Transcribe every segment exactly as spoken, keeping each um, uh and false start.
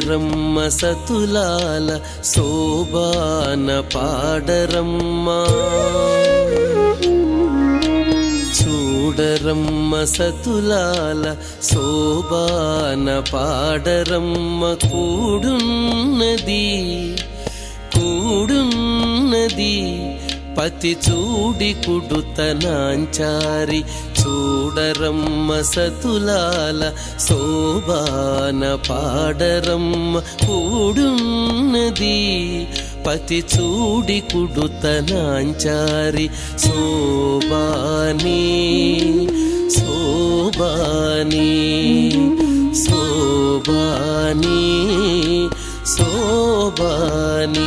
చూడరమ్మ సతులాల శోభాన పాడరమ్మా, చూడరమ్మ సతులాల శోభాన పాడరమ్మ. కూడున్నది కూడున్నది పతి చూడి కుడుతనాంచారి, చూడరమ్మ సతులాల శోభాన పాడరమ్మ. కూడున్నది పతి చూడి కుడుతనాంచారి, శోభాని శోభాని శోభాని శోభాని.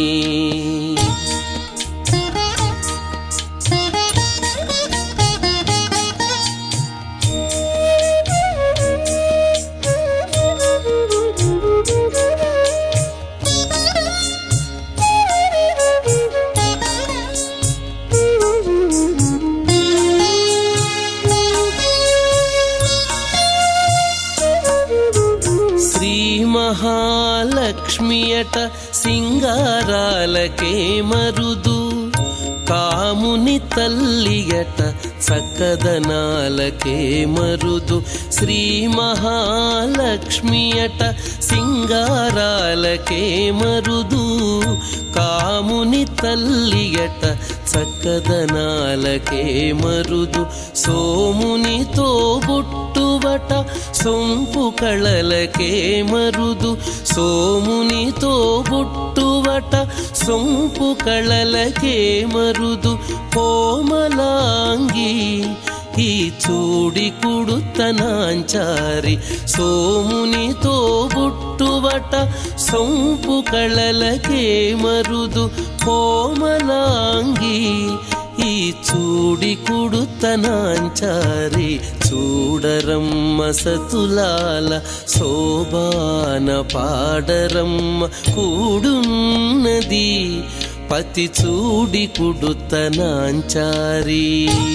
మహాలక్ష్మియట సింగారాలకే మరుదు, కాముని తల్లియట చక్కదనాలకే మరుదు. శ్రీ మహాలక్ష్మియట సింగారాలకే మరుదు, కాముని తల్లియట చక్కదనాలకే మరుదు. సోమునితో బుట్టువట సొంపు కళలకే మరుదు, సోమునితో బుట్టువట సొంపు కళలకే మరుదు. కోమలాంగి ఈ చూడి కుడుతనాంచారి, సోమునితో బుట్టువట సొంపు కళలకే మరుదు. కోమలాంగి ఈ చూడి కుడుతనాంచారి, చూడరమ్మ సతులాల శోభాన పాడరమ్మ. కూడున్నది పతి చూడి కుడుతనాంచారి.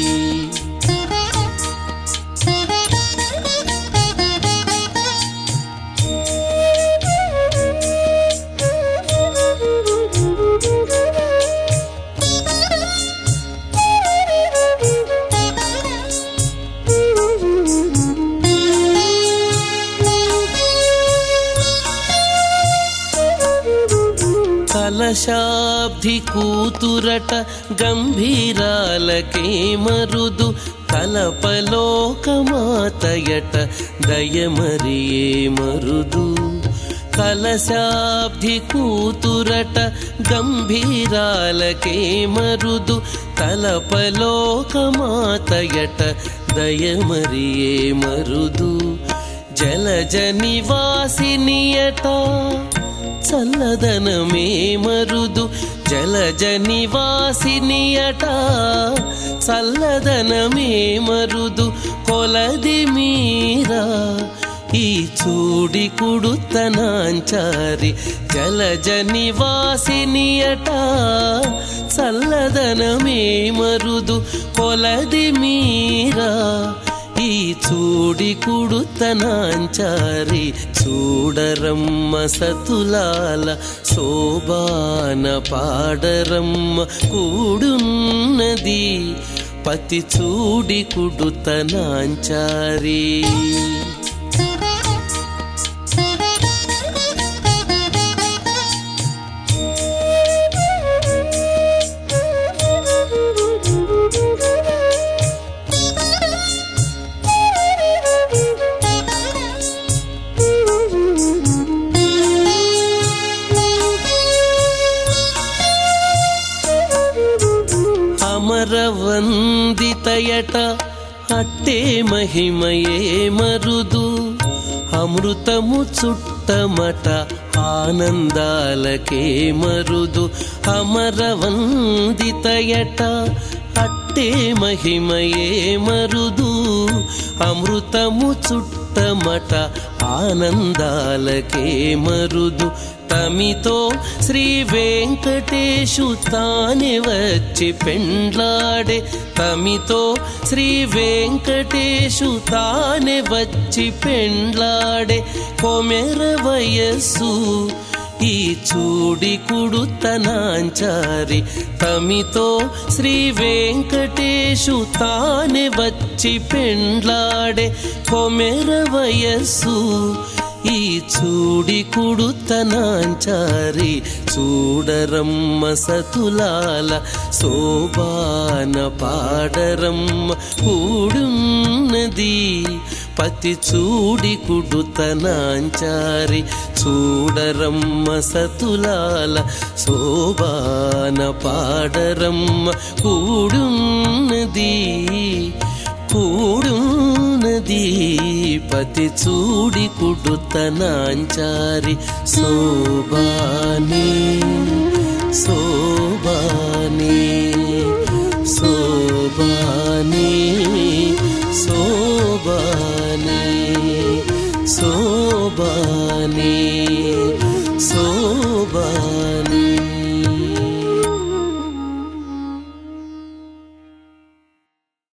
కలశాబ్ది కూతురట గంభీరాలకే మరుదు, కలపలోకమాతయట దయమరియే మరుదు. కలశాబ్ది కూతురట గంభీరాలకే మరుదు, కలపలోకమాతయట దయమరియే మరుదు. జలజ నివాసినియట చల్లదనమే మరుదు, జలజ నివాసినియట చల్లదనమే మరుదు. కొలది మీరా ఈ చూడి కుడుతనాంచారి, జలజ నివాసినియట చల్లదనమే మరుదు. కొలది మీరా ఈ చూడి కుడుతనాంచారి, చూడరమ్మ సతులాల శోభాన పాడరమ్మ. కూడున్నది పతి చూడి కుడుతనాంచారి. అమరవందితయట అట్టే మహిమయే మరుదు, అమృతము చుట్టమట ఆనందాలకే మరుదు. అమరవందితయట అట్టే మహిమయే మరుదు, అమృతము చుట్టమట ఆనందాలకే మరుదు తమితో శ్రీ వెంకటేశు తానే వచ్చి పెండ్లాడే తమితో శ్రీ వెంకటేశు తానే వచ్చి పెండ్లాడే కొమెర వయస్సు ఈ చూడి కుడుతనాంచారి తమితో శ్రీ వెంకటేశు తానే వచ్చి పెండ్లాడే కొమెర వయస్సు ఈ చూడి కుడుతనాంచారి చూడరమ్మ సతులాల శోభాన పాడరమ్మ కూడున్నది పతి చూడి కుడుతనాంచారి చూడరమ్మ సతులాల శోభాన పాడరమ్మ కూడున్నది కూడున్నది పతి చూడి కుడుతనాంచారి శోభాని శోభాని శోభాని శోభాని శోభాని శోభాని